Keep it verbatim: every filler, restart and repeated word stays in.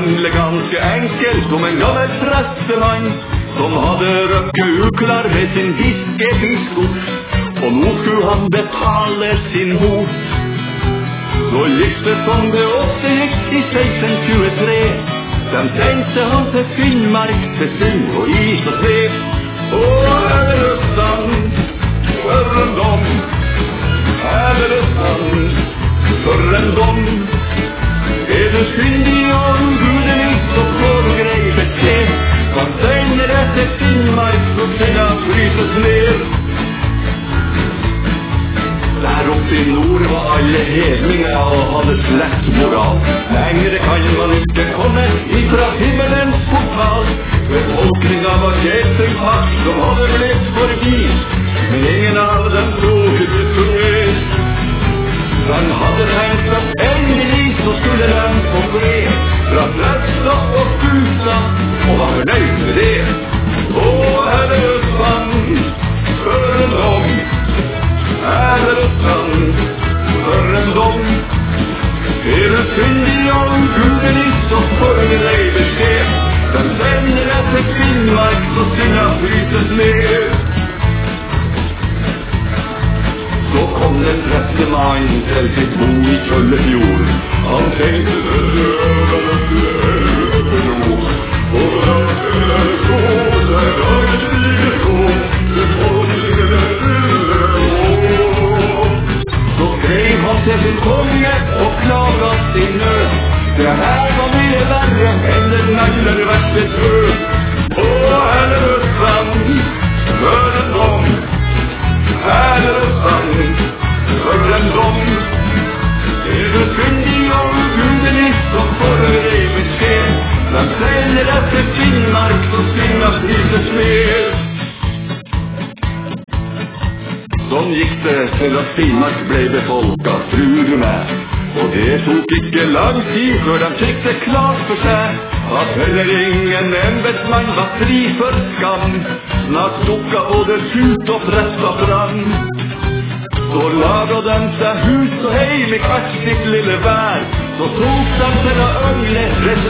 handle ganske enkelt om en gammel prestemann som hadde røkket uklar ved sin fiskehusskort, og nå skulle han betale sin bot. Så gikk det som det også gikk i seksten tjuetre. De sendte han til Finnmark, til synd og is og tre. Og er det løsstand, for en dom, er det løsstand, for en dom. Er du skyldig og guden is, så får du grei beskjed. Man sender deg til Finnmark, så til han fryses ned. Der oppe i nord var alle hedninger og hadde slett moral. Lengre kan man ikke komme ifra himmelens portal. Befolkninga var kjelsøypakt som hadde blitt forbi, men ingen av dem tok ut tunge. Han hadde tenkt at endelig så skulle de få fred fra Flesta og Fusa, og var fornøyd med det. Å, Helleøstland, for en dom, Helleøstland, for en dom. Er du syndig og gudelig, så får du deg beskjed. De sender deg til Finnmark, så synda fryses ned. Så kom den prestemann til sitt bo i Kjøllefjord. Han tenkte det røde til nord, og da skal jeg gå, der er det ikke gå, det får ikke gå. Så skrev han til sin konge og klaga sin nød. Det her var mye verre enn den aller verste død. Å, Helleøstland, for en dom, Helleøstland, for en dom. Er du syndig og ugudelig, så får du deg beskjed. De sender deg til Finnmark, så synda fryses ned. Sånn gikk det til at Finnmark ble befolka, tror du meg. Og det tok ikke lang tid før de fikk det klart for seg at heller ingen embetsmann var fri for skam. Snart dukka både tut og presta fram. Så laga de seg hus og heim i hvert sitt lille vær. Så tok de til å øgle